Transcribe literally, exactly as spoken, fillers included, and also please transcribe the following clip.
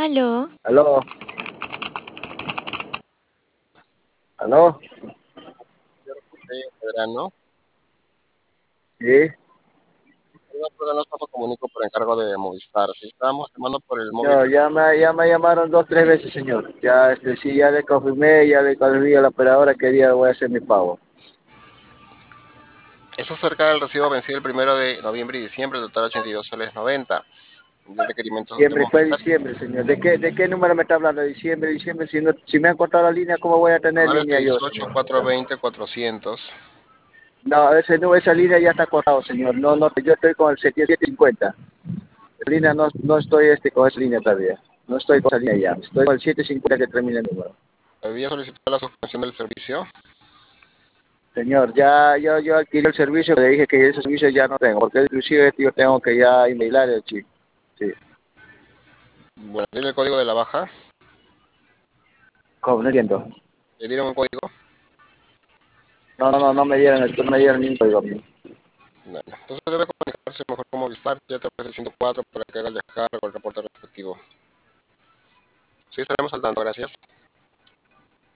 Aló, Aló, aló, Sí, Medrano. sí. Yo programa me comunico por encargo de Movistar. Si estábamos llamando por el móvil, No, ya me, ya me llamaron dos, tres veces, señor. Ya, este, sí, ya le confirmé, ya le confirmé a la operadora que día voy a hacer mi pago. eso cerca del recibo vencido el primero de noviembre y diciembre, total ochenta y dos soles noventa. De requerimientos de Diciembre, fue Movistar. diciembre, señor. ¿De qué, de qué número me está hablando? Diciembre, diciembre. Si, no, si me han cortado la línea, ¿cómo voy a tener Canales de línea yo, dieciocho, señor? cuatrocientos veinte, cuatrocientos. No, ese, no, esa línea ya está cortado, señor. No, no, yo estoy con el setecientos cincuenta. Esa línea no, no estoy este, con esa línea todavía. No estoy con esa línea ya. Estoy con el setecientos cincuenta que termina el número. Había solicitado la suspensión del servicio. Señor, ya yo, yo adquirí el servicio, le dije que ese servicio ya no tengo, porque inclusive yo tengo que ya emailar el chip. Sí. Bueno, tiene el código de la baja. ¿Cómo? No entiendo. Le dieron un código. No, no, no, no me dieron, el- no me dieron ni un código a mí. Bueno, entonces debe comunicarse mejor con Movistar ya a través del ciento cuatro para que haga el descargo o el reporte respectivo. Sí, estaremos al tanto, gracias.